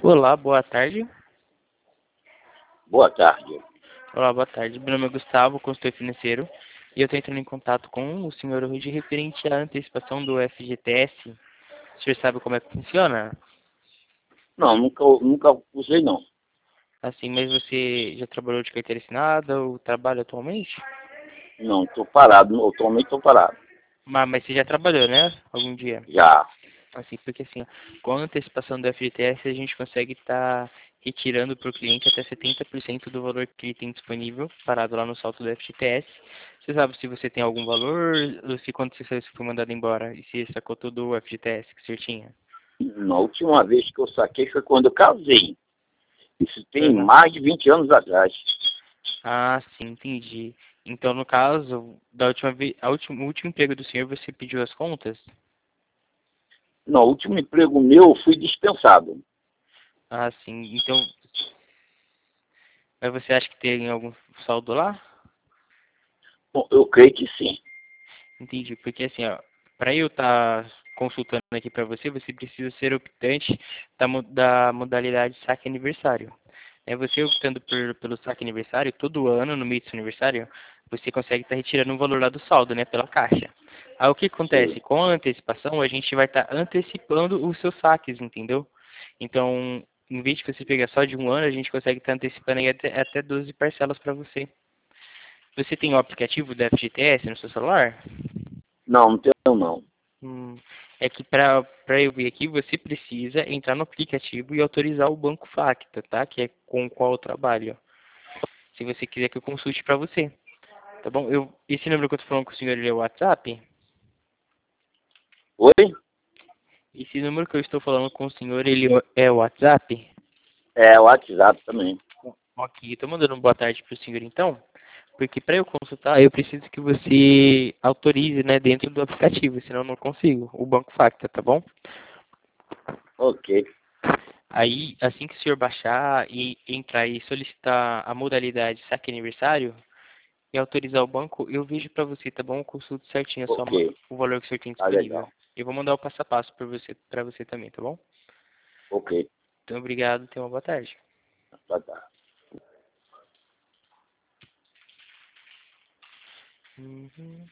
Olá, boa tarde. Boa tarde. Olá, boa tarde. Meu nome é Gustavo, consultor financeiro, e eu estou entrando em contato com o senhor hoje referente à antecipação do FGTS. O senhor sabe como é que funciona? Não, nunca usei não. Assim, mas você já trabalhou de carteira assinada ou trabalha atualmente? Não, estou parado. Atualmente estou parado. Mas você já trabalhou, né? Algum dia? Já. Assim, porque assim, com a antecipação do FGTS a gente consegue estar retirando para o cliente até 70% do valor que ele tem disponível, parado lá no saldo do FGTS. Você sabe se você tem algum valor, ou se quando você saiu, você foi mandado embora, e se sacou todo o FGTS que o senhor tinha? Na última vez que eu saquei foi quando eu casei. Isso tem Aham. mais de 20 anos atrás. Ah, sim, entendi. Então, no caso, da última vez, o último emprego do senhor, você pediu as contas? No último emprego meu, eu fui dispensado. Ah, sim. Então, mas você acha que tem algum saldo lá? Bom, eu creio que sim. Entendi, porque assim, ó, para eu estar consultando aqui para você, você precisa ser optante da modalidade saque aniversário. Você optando pelo saque aniversário, todo ano, no meio do seu aniversário, você consegue estar retirando um valor lá do saldo, né, pela caixa. Aí o que acontece? Sim. Com a antecipação, a gente vai estar antecipando os seus saques, entendeu? Então, em vez de você pegar só de um ano, a gente consegue estar antecipando aí até 12 parcelas para você. Você tem o aplicativo da FGTS no seu celular? Não tenho não. Hum, É que para eu vir aqui, você precisa entrar no aplicativo e autorizar o Banco Facta, tá? Que é com o qual eu trabalho. Se você quiser que eu consulte para você, tá bom? Esse número que eu tô falando com o senhor, ele é o WhatsApp? Oi? Esse número que eu estou falando com o senhor, ele é o WhatsApp? É, o WhatsApp também. Ok, estou mandando uma boa tarde para o senhor então, porque para eu consultar, eu preciso que você autorize, né, dentro do aplicativo, senão eu não consigo, o Banco Facta, tá bom? Ok. Aí, assim que o senhor baixar e entrar e solicitar a modalidade saque aniversário e autorizar o banco, eu vejo para você, tá bom? Eu consulto certinho Ok. o valor que o senhor tem Tá disponível. legal. Eu vou mandar o passo a passo para você também, tá bom? Ok. Então, obrigado, tenha uma boa tarde. Tá. Uhum.